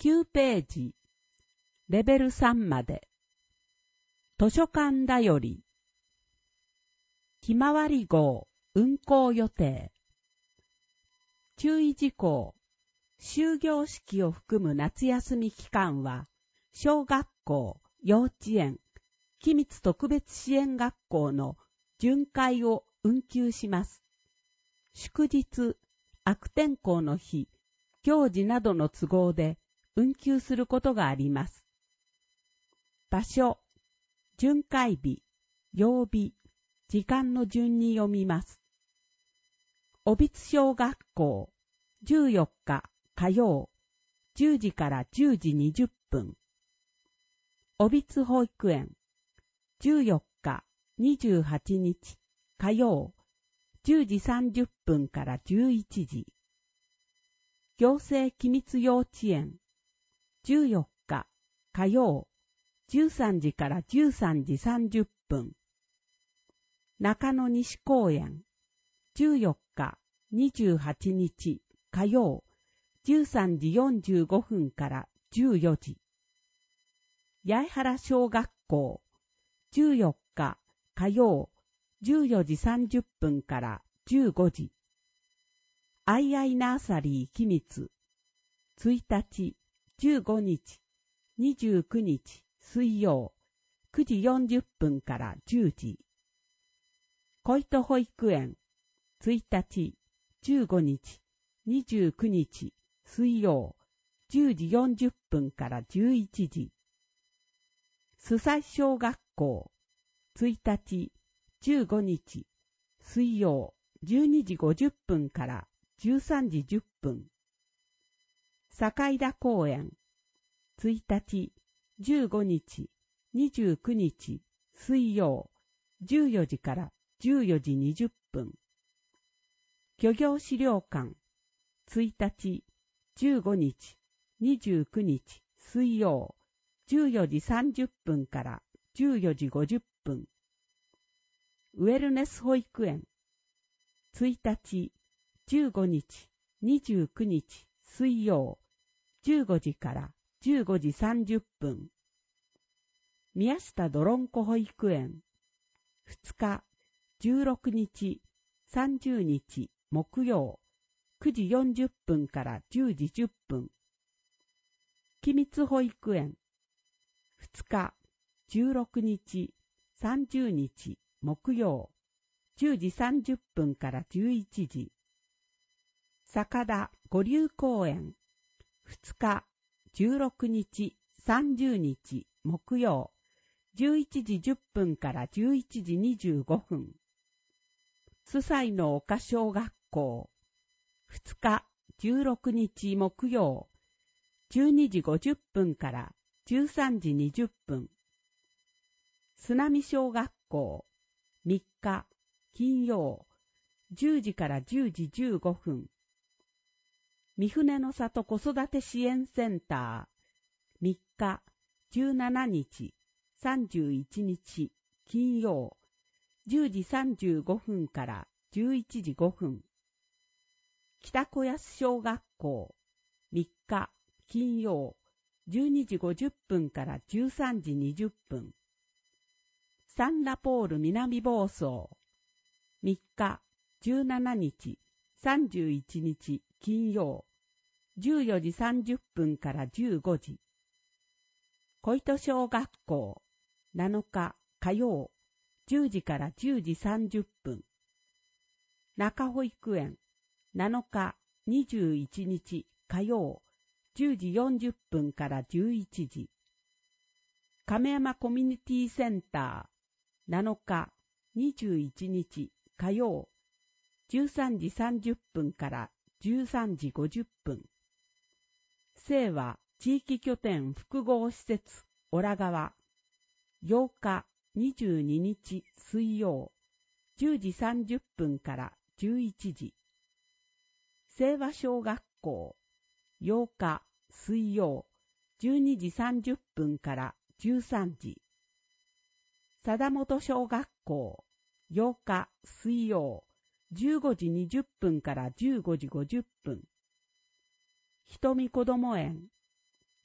9ページ、レベル3まで。図書館だより。ひまわり号運行予定。注意事項。終業式を含む夏休み期間は、小学校、幼稚園、機密特別支援学校の巡回を運休します。祝日、悪天候の日、行事などの都合で運休することがあります。場所、巡回日、曜日、時間の順に読みます。小櫃小学校、14日火曜、10時から10時20分。小櫃保育園、14日、28日火曜、10時30分から11時。行政機密幼稚園、14日火曜、13時から13時30分。中野西公園、14日、28日火曜、13時45分から14時。八重原小学校、14日火曜、14時30分から15時。アイアイナーサリー機密、1日、15日、29日水曜、9時40分から10時。小糸保育園、1日、15日、29日水曜、10時40分から11時。須西小学校、1日、15日、水曜、12時50分から13時10分。坂井田公園、1日、15日、29日、水曜、14時から14時20分。漁業資料館、1日、15日、29日、水曜、14時30分から14時50分。ウェルネス保育園、1日、15日、29日、水曜、15時から15時30分。宮下どろんこ保育園、2日、16日、30日、木曜、9時40分から10時10分。機密保育園、2日、16日、30日、木曜、10時30分から11時。坂田五流公園、2日、16日、30日、木曜、11時10分から11時25分。須西の丘小学校、2日、16日木曜、12時50分から13時20分。須波小学校、3日、金曜、10時から10時15分。三船の里子育て支援センター、3日、17日、31日、金曜、10時35分から11時5分。北小安小学校、3日、金曜、12時50分から13時20分。サンラポール南房総、3日、17日、31日、金曜、14時30分から15時。小糸小学校、7日、火曜、10時から10時30分。中保育園、7日、21日、火曜、10時40分から11時。亀山コミュニティセンター、7日、21日、火曜、13時30分から13時50分。清和地域拠点複合施設、オラ川、8日、22日、水曜、10時30分から11時。清和小学校、8日、水曜、12時30分から13時。貞本小学校、8日、水曜、15時20分から15時50分。瞳こども園、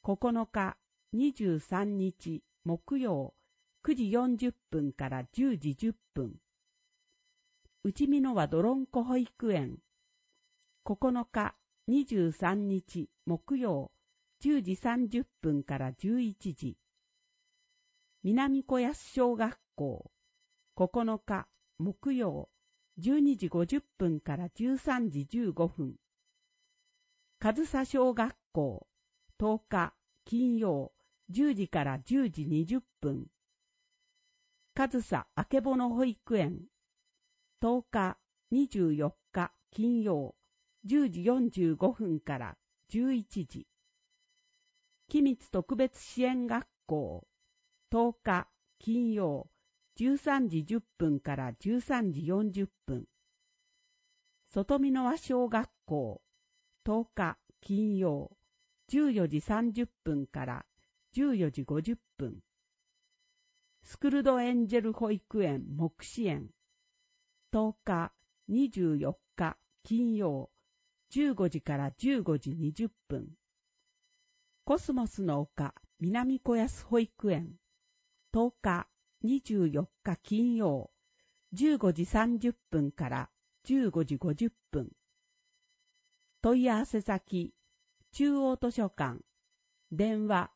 9日23日木曜9時40分から10時10分。内見のはどろんこ保育園。9日23日木曜10時30分から11時。南小安小学校。9日木曜12時50分から13時15分。上総小学校。10日金曜10時から10時20分。上総あけぼの保育園。10日24日金曜10時45分から11時。君津特別支援学校。10日金曜13時10分から13時40分。外見の和小学校。10日金曜14時30分から14時50分。スクルドエンジェル保育園目視園。10日24日金曜15時から15時20分。コスモスの丘南小安保育園。10日24日金曜15時30分から15時50分。問い合わせ先中央図書館。電話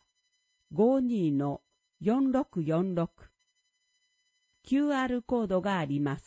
52-4646。QR コードがあります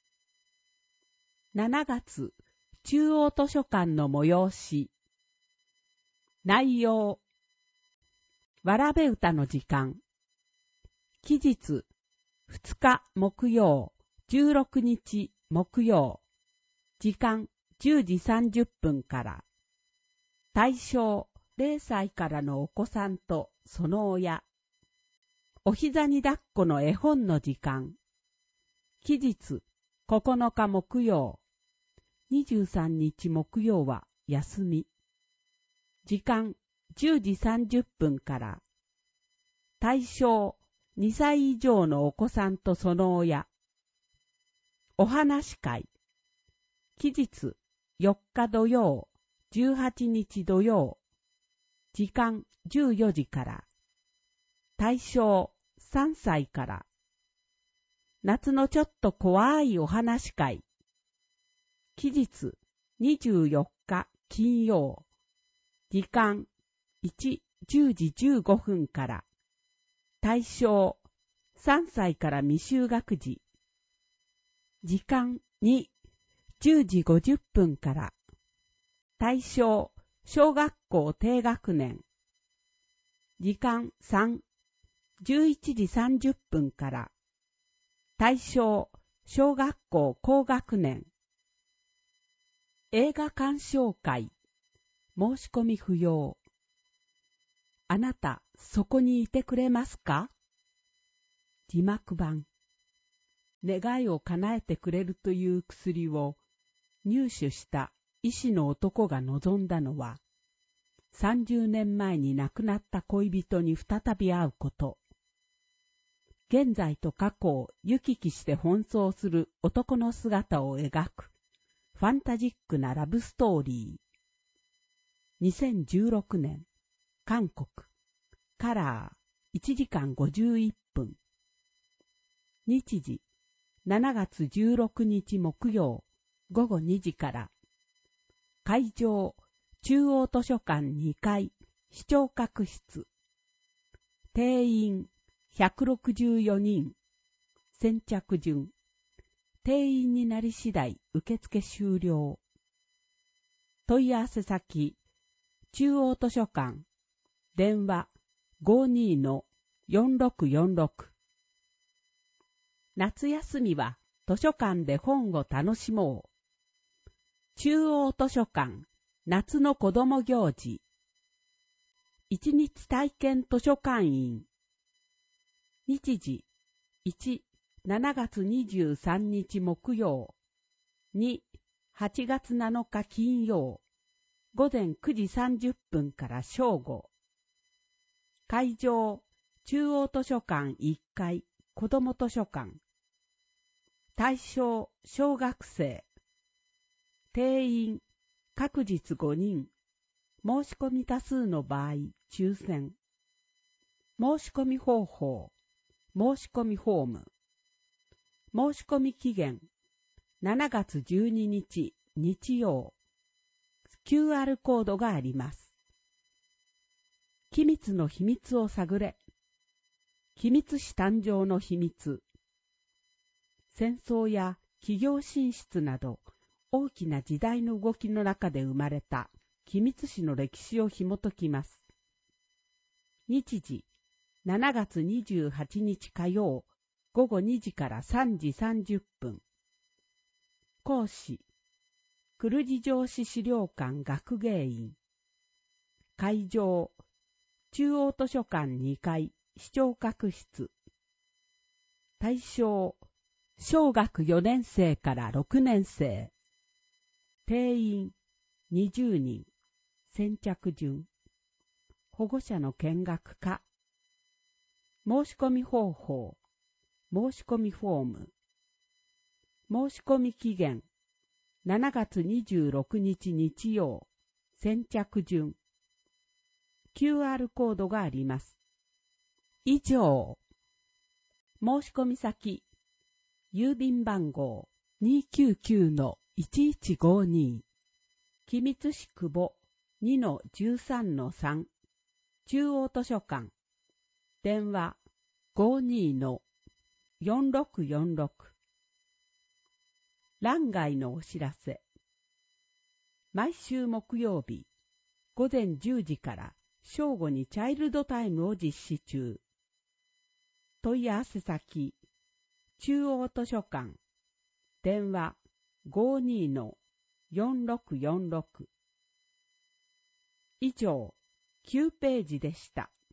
。7月中央図書館の催し。内容。わらべ歌の時間。期日2日木曜16日木曜。時間10時30分から。対象0歳からのお子さんとその親。お膝に抱っこの絵本の時間。期日9日木曜。23日木曜は休み。時間10時30分から。対象2歳以上のお子さんとその親。お話会。期日4日土曜、18日土曜。時間14時から。対象3歳から。夏のちょっと怖いお話会。期日24日金曜。時間1、10時15分から。対象3歳から未就学児。時間2、10時50分から。対象小学校低学年。時間3、11時30分から。対象小学校高学年。映画鑑賞会。申し込み不要。あなた、そこにいてくれますか？字幕版。願いを叶えてくれるという薬を入手した医師の男が望んだのは、30年前に亡くなった恋人に再び会うこと。現在と過去を行き来して奔走する男の姿を描くファンタジックなラブストーリー。2016年、韓国、カラー、1時間51分。日時、7月16日木曜、午後2時から。会場、中央図書館2階、視聴覚室。定員、164人。先着順。定員になり次第、受付終了。問い合わせ先、中央図書館。電話、52-4646。夏休みは図書館で本を楽しもう。中央図書館夏の子ども行事。一日体験図書館員。日時1、7月23日木曜。2、8月7日金曜。午前9時30分から正午。会場、中央図書館1階、子ども図書館。対象、小学生。定員、各日5人。 申し込み多数の場合、抽選。申し込み方法、申し込みフォーム。申し込み期限、7月12日、日曜。QR コードがあります。機密の秘密を探れ。機密誌誕生の秘密。戦争や企業進出など、大きな時代の動きの中で生まれた機密誌の歴史を紐解きます。日時、7月28日火曜、午後2時から3時30分。講師、久留里城市資料館学芸員。会場、中央図書館2階、視聴覚室。対象、小学4年生から6年生。定員、20人。先着順。保護者の見学か。申し込み方法。申し込みフォーム。申し込み期限。7月26日日曜。先着順。QR コードがあります。以上。申し込み先。郵便番号 299-1152。機密誌久保 2-13-3。中央図書館。電話 52-4646。欄外のお知らせ。毎週木曜日、午前10時から正午にチャイルドタイムを実施中。問い合わせ先、中央図書館。電話 52-4646。以上、9ページでした。